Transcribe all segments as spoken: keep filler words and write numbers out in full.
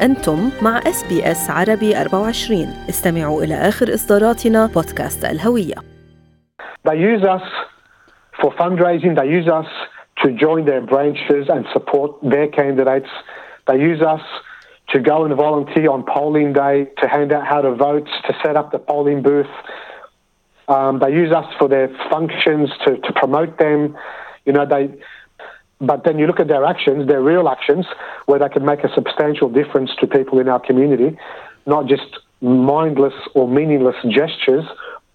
أنتم مع إس بي إس عربي أربعة وعشرين. استمعوا إلى آخر إصداراتنا بودكاست الهوية. They use us for fundraising. They use us to join their branches and support their candidates. They use us to go and volunteer on polling day, to hand out how to vote, to set up the polling booth. Um, they use us for their functions, to, to promote them. You know, they... But then you look at their actions, their real actions, where they can make a substantial difference to people in our community, not just mindless or meaningless gestures.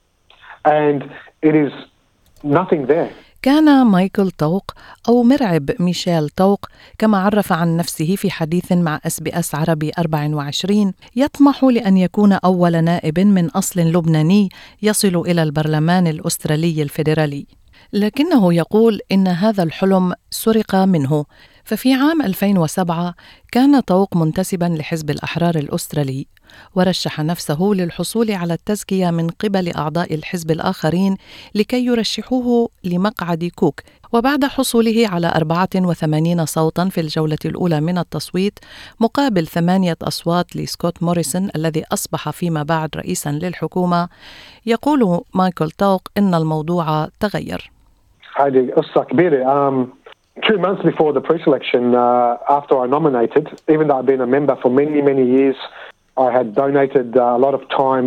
And it is nothing there. كان مايكل طوق أو مرعب ميشيل طوق كما عرف عن نفسه في حديث مع إس بي إس عربي أربعة وعشرين يطمح لأن يكون أول نائب من أصل لبناني يصل إلى البرلمان الأسترالي الفيدرالي، لكنه يقول إن هذا الحلم سرق منه. ففي عام ألفين وسبعة كان طوق منتسباً لحزب الأحرار الأسترالي، ورشح نفسه للحصول على التزكية من قبل أعضاء الحزب الآخرين لكي يرشحوه لمقعد كوك. وبعد حصوله على أربعة وثمانين صوتاً في الجولة الأولى من التصويت مقابل ثمانية أصوات لسكوت موريسون الذي أصبح فيما بعد رئيساً للحكومة، يقول مايكل طوق إن الموضوع تغير. هذه قصة كبيرة. Um, two months before the pre-selection, uh, after I nominated, even though I've been a member for many, many years, I had donated uh, a lot of time,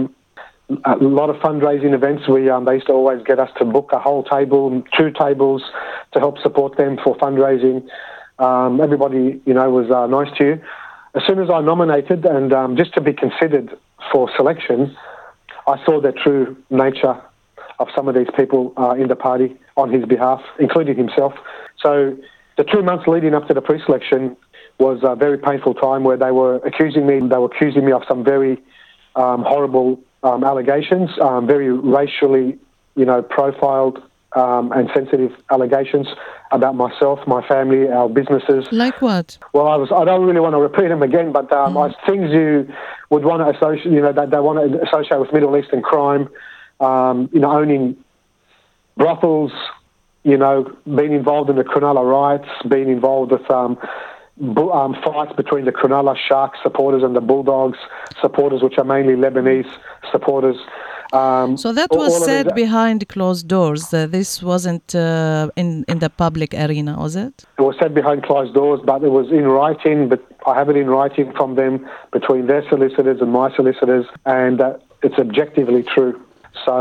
a lot of fundraising events. We um, they used to always get us to book a whole table, two tables, to help support them for fundraising. Um, everybody, you know, was uh, nice to you. As soon as I nominated, and um, just to be considered for selection, I saw the true nature of some of these people uh, in the party on his behalf, including himself. So the two months leading up to the pre-selection was a very painful time where they were accusing me, they were accusing me of some very um, horrible um, allegations, um, very racially, you know, profiled um, and sensitive allegations about myself, my family, our businesses. Like what? Well, I was, I don't really want to repeat them again, but um, mm. things you would want to associate, you know, that they want to associate with Middle Eastern crime. Um, you know, owning brothels, you know, being involved in the Cronulla riots, being involved with um, bu- um, fights between the Cronulla Sharks supporters and the Bulldogs supporters, which are mainly Lebanese supporters. Um, so that was said these, behind closed doors. Uh, this wasn't uh, in, in the public arena, was it? It was said behind closed doors, but it was in writing, but I have it in writing from them, between their solicitors and my solicitors, and uh, it's objectively true. So,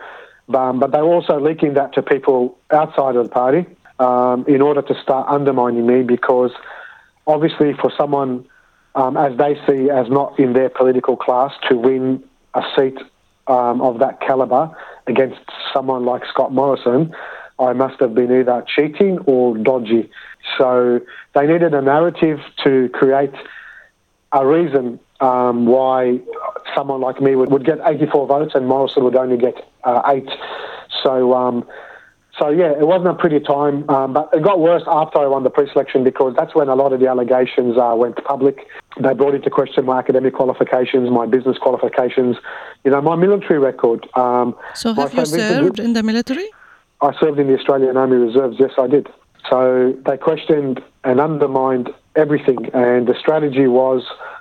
um, but they were also leaking that to people outside of the party um, in order to start undermining me, because obviously for someone, um, as they see as not in their political class, to win a seat um, of that calibre against someone like Scott Morrison, I must have been either cheating or dodgy. So they needed a narrative to create a reason Um, why someone like me would, would get eighty-four votes and Morrison would only get uh, eight. So, um, so yeah, it wasn't a pretty time, um, but it got worse after I won the pre-selection, because that's when a lot of the allegations uh, went public. They brought into question my academic qualifications, my business qualifications, you know, my military record. Um, so have you served in the military? I served in the Australian Army Reserves, yes I did. So they questioned and undermined everything, and the strategy was,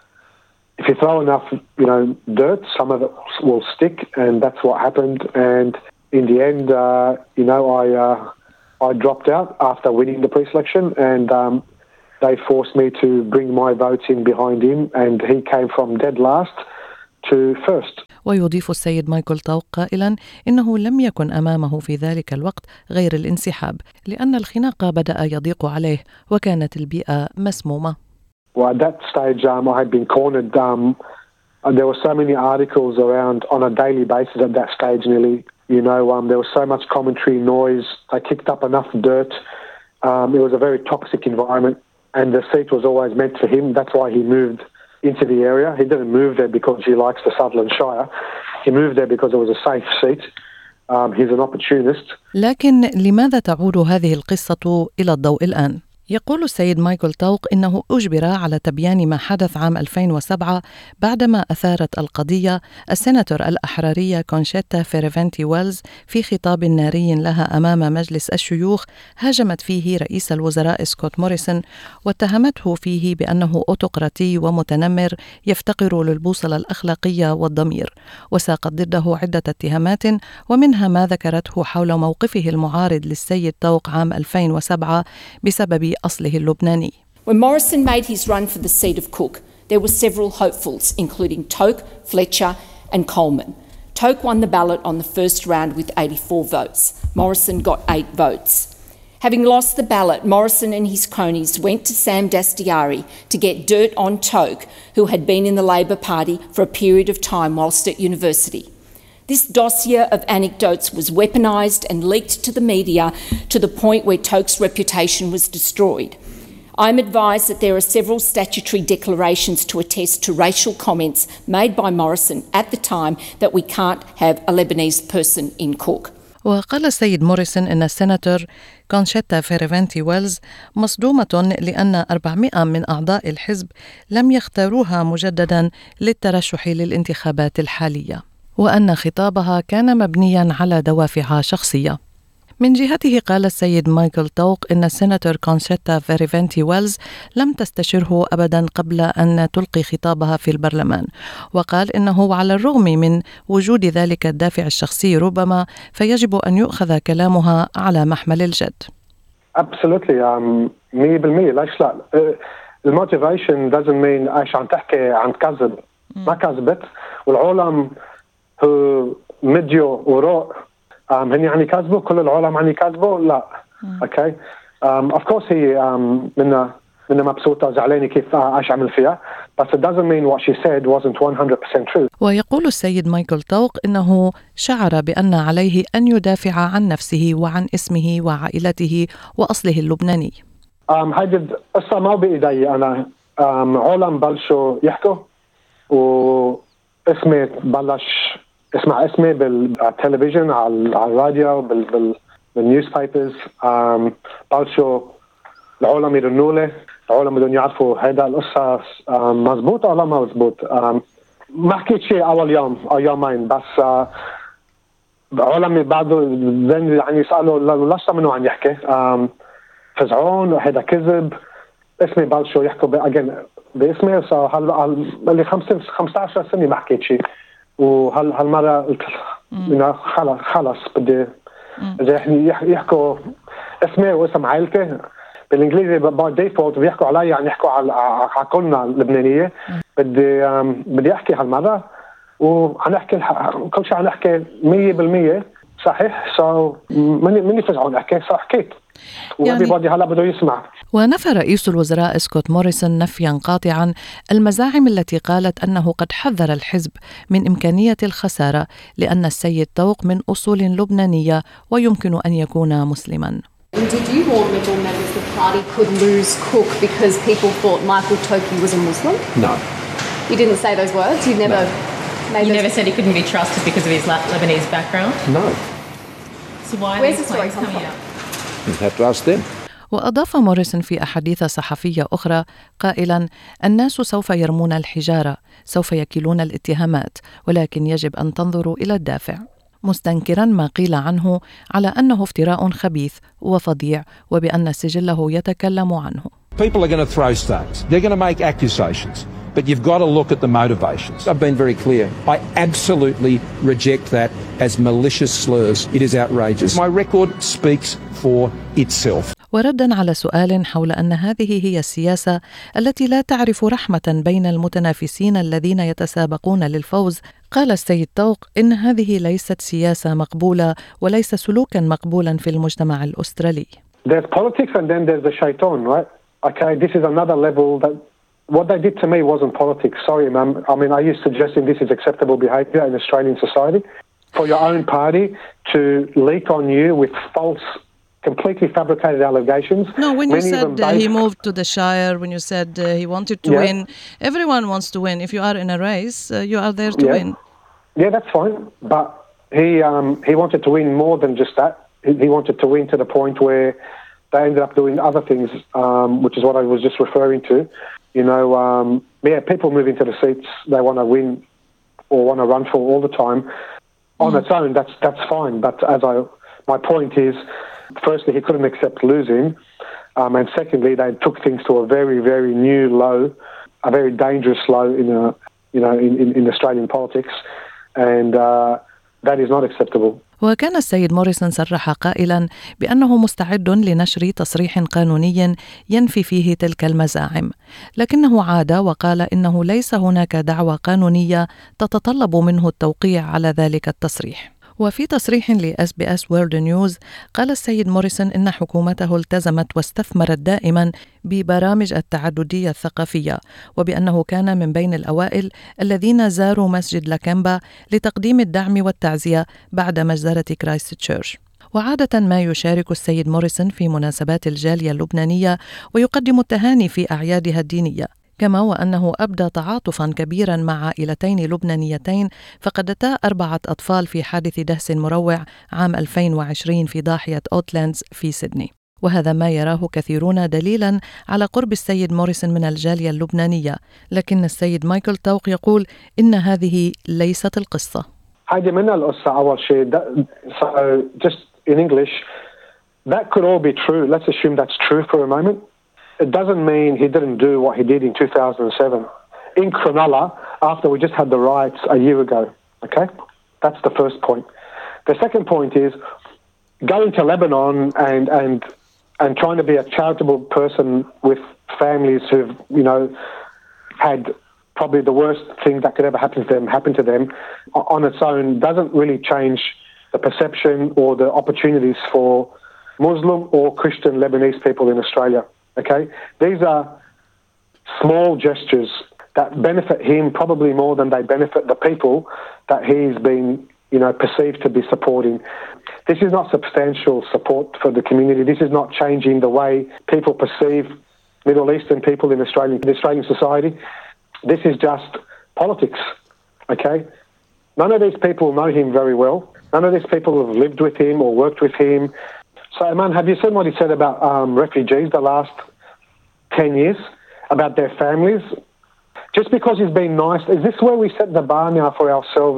if you throw enough, you know, dirt, some of it will stick, and that's what happened. And in the end, uh, you know, I uh, I dropped out after winning the pre-selection, and um, they forced me to bring my votes in behind him, and he came from dead last to first. ويضيف السيد مايكل طوق قائلاً إنه لم يكن أمامه في ذلك الوقت غير الانسحاب، لأن الخناق بدأ يضيق عليه وكانت البيئة مسمومة. Well, at that stage, um, I had been cornered. Um, there were so many articles around on a daily basis at that stage, nearly. You know, um, there was so much commentary, noise. I kicked up enough dirt. Um, it was a very toxic environment, and the seat was always meant for him. That's why he moved into the area. He didn't move there because he likes the Sutherland Shire. He moved there because it was a safe seat. Um, he's an opportunist. لكن لماذا تعود هذه القصة إلى الضوء الآن؟ يقول السيد مايكل طوق إنه أجبر على تبيان ما حدث عام ألفين وسبعة بعدما أثارت القضية السيناتور الأحرارية كونشيتا فيرفنتي ويلز في خطاب ناري لها أمام مجلس الشيوخ هاجمت فيه رئيس الوزراء سكوت موريسون واتهمته فيه بأنه أوتقراطي ومتنمر يفتقر للبوصلة الأخلاقية والضمير، وساقت ضده عدة اتهامات ومنها ما ذكرته حول موقفه المعارض للسيد طوق عام ألفين وسبعة بسبب أصله اللبناني. When Morrison made his run for the seat of Cook, there were several hopefuls, including Toke, Fletcher and Coleman. Toke won the ballot on the first round with eighty-four votes. Morrison got eight votes. Having lost the ballot, Morrison and his cronies went to Sam Dastyari to get dirt on Toke, who had been in the Labor Party for a period of time whilst at university. This dossier of anecdotes was weaponised and leaked to the media to the point where Toke's reputation was destroyed. I'm advised that there are several statutory declarations to attest to racial comments made by Morrison at the time that we can't have a Lebanese person in Cook. وقال السيد موريسون إن السيناتور كونشيتا فيرفنتي ويلز مصدومة لأن أربعمائة من أعضاء الحزب لم يختاروها مجددا للترشح للانتخابات الحالية، وأن خطابها كان مبنياً على دوافع شخصية. من جهته قال السيد مايكل طوق إن السيناتور كونشيتا فيرفنتي ويلز لم تستشره أبداً قبل أن تلقي خطابها في البرلمان، وقال إنه على الرغم من وجود ذلك الدافع الشخصي ربما فيجب أن يؤخذ كلامها على محمل الجد. Absolutely. um, مية بالمية ليش لا. الموتيفيشن doesn't mean ايش عم تحكي عن كذب، ما كذبت، والعالم هو مديو وراء Um, هني يعني كذبوا، كل العالم يعني كذبوا، لا. اوكي اوف كورس هي um, منا منا مبسوطه زعلانه كيف ايش عمل فيها، بس it doesn't mean what she said wasn't one hundred percent true. ويقول السيد مايكل طوق انه شعر بان عليه ان يدافع عن نفسه وعن اسمه وعائلته واصله اللبناني. um, هيدي القصه ما بايدي انا. um, عالم بلشوا يحكوا واسمي بلش اسمع اسمي بالتلفزيون على الراديو بال بالنيوز بيبرز. بلشوا العالم يرنوا لي، العالم بدهم يعرفوا هيدا القصه مزبوط ولا ما مزبوط. ما حكيت شيء اول يوم او يومين، بس العالم بعده يعني سالوا ليش منو عم يحكي، فزعون هيدا كذب، اسمي بلشوا يحكوا باجين باسمي. صار هلا خمسة خمسة عشر سنه ما حكيت شيء، وهال هالمرة قلت إنه خلاص خلاص بدي إذا يحكوا اسمي واسم عائلتي بالإنجليزي باي ديفولت بيحكوا علي يعني يحكوا على على كلنا اللبنانية. بدي بدي أحكي هالمرة وهنحكي كل شيء هنحكي مية بالمية صحيح. سو مني مني فزعون أحكي صح حكيت وأبي بدي هلا بده يسمع. ونفى رئيس الوزراء سكوت موريسون نفيا قاطعا المزاعم التي قالت أنه قد حذر الحزب من إمكانية الخسارة لأن السيد طوق من أصول لبنانية ويمكن أن يكون مسلما. Did you warn liberal members the party could lose Cook because people thought Michael Toki was a Muslim? No. You didn't say those words? You never no. made You those never said he couldn't be trusted because of his Lebanese background? No. So why are Where's these the story claims coming from? out? You have to ask them. وأضاف موريسون في أحاديث صحفية أخرى قائلا: الناس سوف يرمون الحجارة، سوف يكيلون الاتهامات، ولكن يجب أن تنظروا إلى الدافع، مستنكرا ما قيل عنه على أنه افتراء خبيث وفظيع وبأن سجله يتكلم عنه. People are going to throw stones. They're going to make accusations. But you've got to look at the motivations. I've been very clear. I absolutely reject that as malicious slurs. It is outrageous. My record speaks for itself. وردا على سؤال حول أن هذه هي السياسة التي لا تعرف رحمة بين المتنافسين الذين يتسابقون للفوز، قال السيد طوق إن هذه ليست سياسة مقبولة وليس سلوكا مقبولا في المجتمع الأسترالي. There's politics and then there's the shaitan, right? Okay, this is another level that what they did to me wasn't politics. Sorry, ma'am. I mean, are you suggesting this is acceptable behaviour in Australian society? For your own party to leak on you with false, completely fabricated allegations. No, when you said uh, he moved to the Shire, when you said uh, he wanted to yeah. win, everyone wants to win. If you are in a race, uh, you are there to yeah. win. Yeah, that's fine. But he um, he wanted to win more than just that. He, he wanted to win to the point where they ended up doing other things, um, which is what I was just referring to. You know, um, yeah, people move into the seats they want to win or want to run for all the time. On mm. its own, that's that's fine. But as I, my point is, firstly, he couldn't accept losing, um, and secondly, they took things to a very, very new low, a very dangerous low in a, you know, in, in, in Australian politics, and uh, that is not acceptable. وكان السيد موريسون صرح قائلا بأنه مستعد لنشر تصريح قانوني ينفي فيه تلك المزاعم، لكنه عاد وقال إنه ليس هناك دعوى قانونية تتطلب منه التوقيع على ذلك التصريح. وفي تصريح ل إس بي إس World News قال السيد موريسون إن حكومته التزمت واستثمرت دائما ببرامج التعددية الثقافية، وبأنه كان من بين الأوائل الذين زاروا مسجد لاكامبا لتقديم الدعم والتعزية بعد مجزرة كرايست تشيرش. وعادة ما يشارك السيد موريسون في مناسبات الجالية اللبنانية ويقدم التهاني في أعيادها الدينية، كما وأنه أبدى تعاطفاً كبيراً مع عائلتين لبنانيتين فقدتا أربعة أطفال في حادث دهس مروع عام ألفين وعشرين في ضاحية أوتلاندز في سيدني. وهذا ما يراه كثيرون دليلاً على قرب السيد موريسون من الجالية اللبنانية، لكن السيد مايكل توق يقول إن هذه ليست القصة. هذه من القصة أول شيء. So just in English, that could all be true. Let's assume that's true for a moment. It doesn't mean he didn't do what he did in two thousand seven in Cronulla after we just had the riots a year ago. Okay? That's the first point. The second point is going to Lebanon and and and trying to be a charitable person with families who've, you know, had probably the worst thing that could ever happen to them happen to them on its own doesn't really change the perception or the opportunities for Muslim or Christian Lebanese people in Australia. Okay, these are small gestures that benefit him probably more than they benefit the people that he's been, you know, perceived to be supporting. This is not substantial support for the community. This is not changing the way people perceive Middle Eastern people in Australian, in Australian society. This is just politics. Okay, none of these people know him very well. None of these people have lived with him or worked with him. So, Iman, have you seen what he said about um, refugees the last ten years, about their families? Just because he's been nice, is this where we set the bar now for ourselves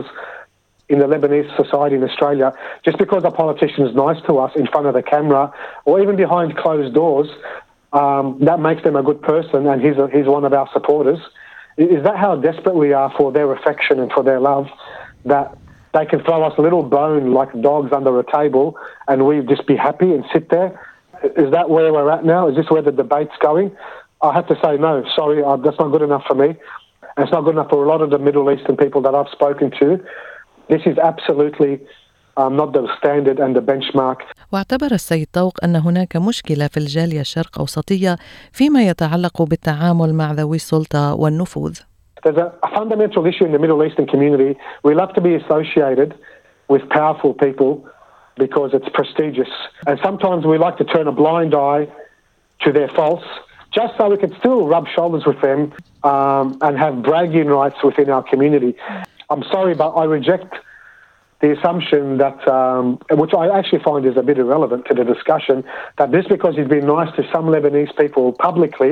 in the Lebanese society in Australia? Just because a politician is nice to us in front of the camera or even behind closed doors, um, that makes them a good person and he's, a, he's one of our supporters. Is that how desperate we are for their affection and for their love, that they can throw us a little bone like dogs under a table and we just be happy and sit there? Is that where we're at now? Is this where the debate's going? I have to say no, sorry, uh, that's not good enough for me. And it's not good enough for a lot of the Middle Eastern people that I've spoken to. This is absolutely um, not the standard and the benchmark. واعتبر السيد طوق أن هناك مشكلة في الجالية الشرق أوسطية فيما يتعلق بالتعامل مع ذوي السلطة والنفوذ. There's a, a fundamental issue in the Middle Eastern community. We love to be associated with powerful people because it's prestigious. And sometimes we like to turn a blind eye to their faults just so we can still rub shoulders with them um, and have bragging rights within our community. I'm sorry, but I reject the assumption that, um, which I actually find is a bit irrelevant to the discussion, that just because he's been nice to some Lebanese people publicly,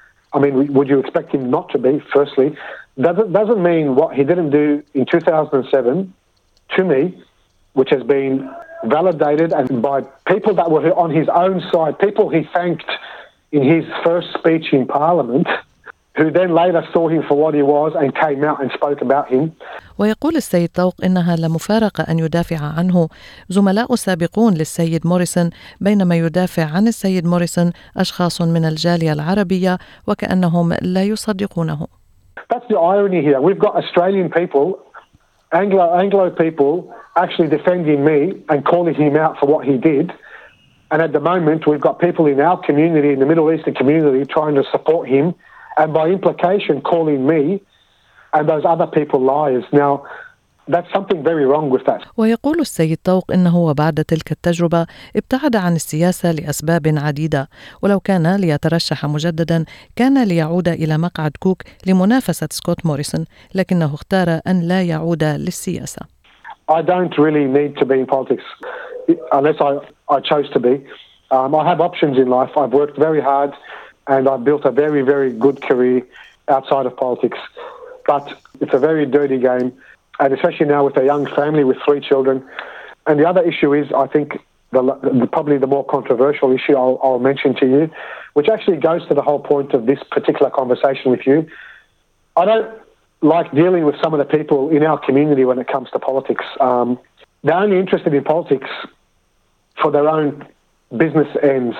I mean, would you expect him not to be, firstly? Doesn't, doesn't mean what he didn't do in two thousand seven to me, which has been validated and by people that were on his own side, people he thanked in his first speech in Parliament, who then later saw him for what he was and came out and spoke about him. ويقول السيد طوق إنها لمفارقة أن يدافع عنه زملاء سابقون للسيد موريسون بينما يدافع عن السيد موريسون أشخاص من الجالية العربية وكأنهم لا يصدقونه. That's the irony here. We've got Australian people, Anglo Anglo people, actually defending me and calling him out for what he did. And at the moment, we've got people in our community, in the Middle Eastern community, trying to support him, and by implication, calling me and those other people liars. Now, that's something very wrong with that. ويقول السيد طوق إنه وبعد تلك التجربة ابتعد عن السياسة لأسباب عديدة، ولو كان ليترشح مجددا كان ليعود إلى مقعد كوك لمنافسة سكوت موريسون، لكنه اختار أن لا يعود للسياسة. I don't really need to be in politics unless I, I chose to be. Um, I have options in life. I've worked very hard and I've built a very, very good career outside of politics. But it's a very dirty game, and especially now with a young family with three children. And the other issue is, I think, the, the, probably the more controversial issue I'll, I'll mention to you, which actually goes to the whole point of this particular conversation with you. I don't like dealing with some of the people in our community when it comes to politics. Um, they're only interested in politics for their own business ends,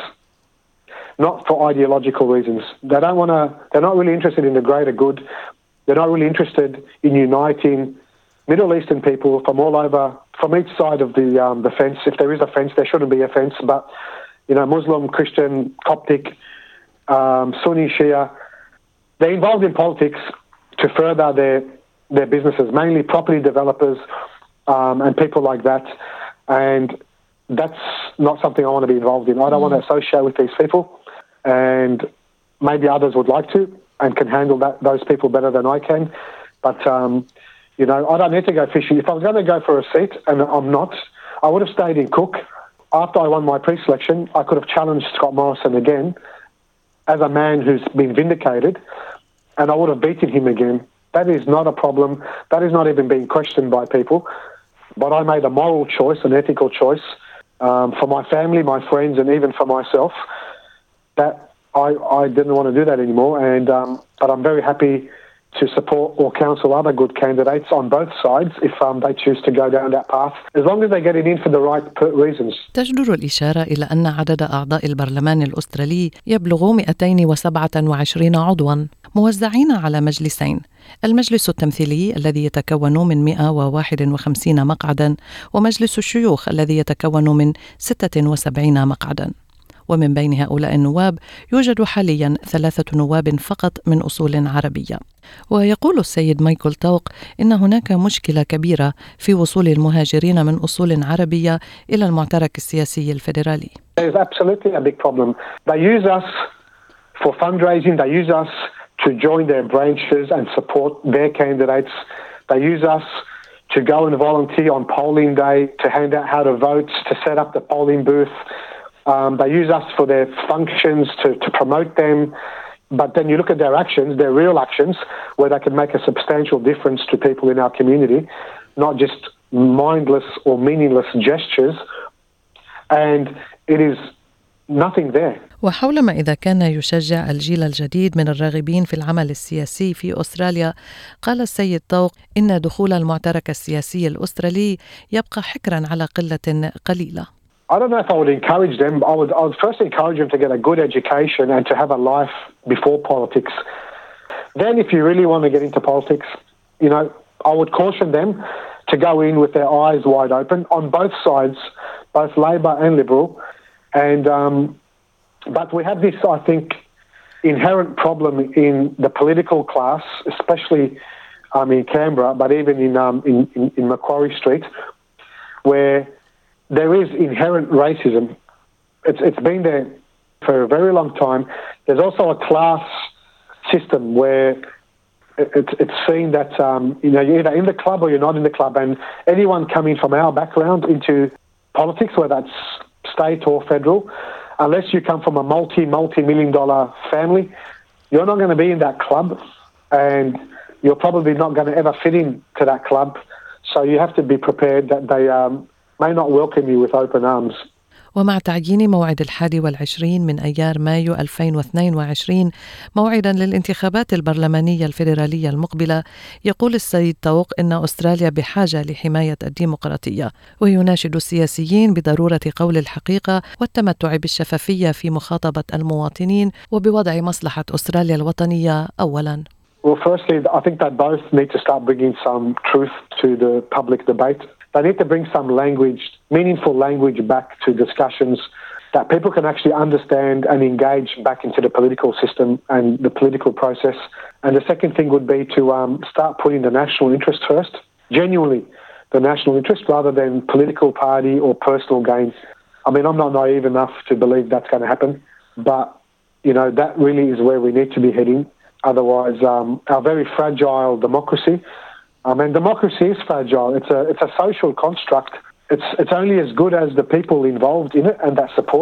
not for ideological reasons. They don't want to. They're not really interested in the greater good. They're not really interested in uniting Middle Eastern people from all over, from each side of the um, the fence. If there is a fence, there shouldn't be a fence. But you know, Muslim, Christian, Coptic, um, Sunni, Shia, they're involved in politics to further their their businesses, mainly property developers um, and people like that. And that's not something I want to be involved in. I don't mm. want to associate with these people, and maybe others would like to and can handle that those people better than I can. But, um, you know, I don't need to go fishing. If I was going to go for a seat, and I'm not, I would have stayed in Cook. After I won my pre-selection, I could have challenged Scott Morrison again as a man who's been vindicated, and I would have beaten him again. That is not a problem. That is not even being questioned by people. But I made a moral choice, an ethical choice, Um, for my family, my friends, and even for myself, that I, I didn't want to do that anymore. And um, but I'm very happy to support or counsel other good candidates on both sides if um, they choose to go down that path, as long as they get it in for the right reasons. تجدر الإشارة إلى أن عدد أعضاء البرلمان الأسترالي يبلغ مئتين وسبعة وعشرين عضواً موزعين على مجلسين، المجلس التمثيلي الذي يتكون من مئة وواحد وخمسين مقعداً، ومجلس الشيوخ الذي يتكون من ستة وسبعين مقعداً. ومن بين هؤلاء النواب يوجد حالياً ثلاثة نواب فقط من أصول عربية. ويقول السيد مايكل توق إن هناك مشكلة كبيرة في وصول المهاجرين من أصول عربية إلى المعترك السياسي الفيدرالي. There's absolutely a big problem. They use us for fundraising. They use us to join their branches and support their candidates. They use us to go and volunteer on polling day, to hand out how to vote, to set up the polling booth. Um, they use us for their functions, to, to promote them. But then you look at their actions, their real actions, where they can make a substantial difference to people in our community, not just mindless or meaningless gestures. And it is nothing there. وحول ما إذا كان يشجع الجيل الجديد من الراغبين في العمل السياسي في أستراليا، قال السيد طوق إن دخول المعترك السياسي الأسترالي يبقى حكراً على قلة قليلة. I don't know if I would encourage them. I would, I would first encourage them to get a good education and to have a life before politics. Then if you really want to get into politics, you know, I would caution them to go in with their eyes wide open on both sides, both Labor and Liberal. And um, but we have this, I think, inherent problem in the political class, especially um, in Canberra, but even in, um, in, in, in Macquarie Street, where there is inherent racism. It's, it's been there for a very long time. There's also a class system where it's, it's seen that um, you know, you're either in the club or you're not in the club, and anyone coming from our background into politics, whether that's state or federal, unless you come from a multi, multi-million dollar family, you're not going to be in that club, and you're probably not going to ever fit into that club. So you have to be prepared that they um, may not welcome you with open arms. ومع تعيين موعد الحادي والعشرين من أيار مايو ألفين واثنين وعشرين موعدا للانتخابات البرلمانية الفيدرالية المقبلة، يقول السيد طوق إن أستراليا بحاجة لحماية الديمقراطية، ويناشد السياسيين بضرورة قول الحقيقة والتمتع بالشفافية في مخاطبة المواطنين وبوضع مصلحة أستراليا الوطنية أولا. Well, firstly, I think they both need to start bringing some truth to the public debate. They need to bring some language, meaningful language back to discussions that people can actually understand and engage back into the political system and the political process. And the second thing would be to um, start putting the national interest first, genuinely the national interest, rather than political party or personal gain. I mean, I'm not naive enough to believe that's going to happen, but, you know, that really is where we need to be heading. Otherwise, um, our very fragile democracy, I mean, democracy is fragile. It's a it's a social construct. It's it's only as good as the people involved in it and that support it.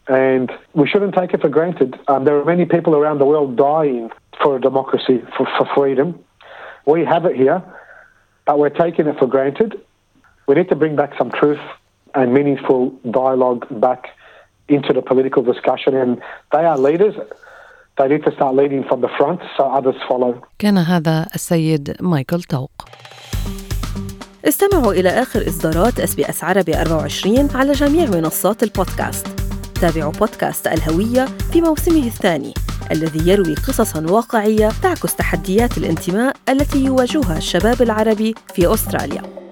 and we shouldn't take it for granted. Um, there are many people around the world dying for a democracy, for, for freedom. We have it here, but we're taking it for granted. We need to bring back some truth and meaningful dialogue back into the political discussion, and they are leaders. They need to start leading from the front so others follow. كان هذا السيد مايكل توق. استمعوا إلى آخر إصدارات إس بي إس عربي أربعة وعشرين على جميع منصات البودكاست. تابعوا بودكاست الهوية في موسمه الثاني الذي يروي قصصاً واقعية تعكس تحديات الانتماء التي يواجهها الشباب العربي في أستراليا.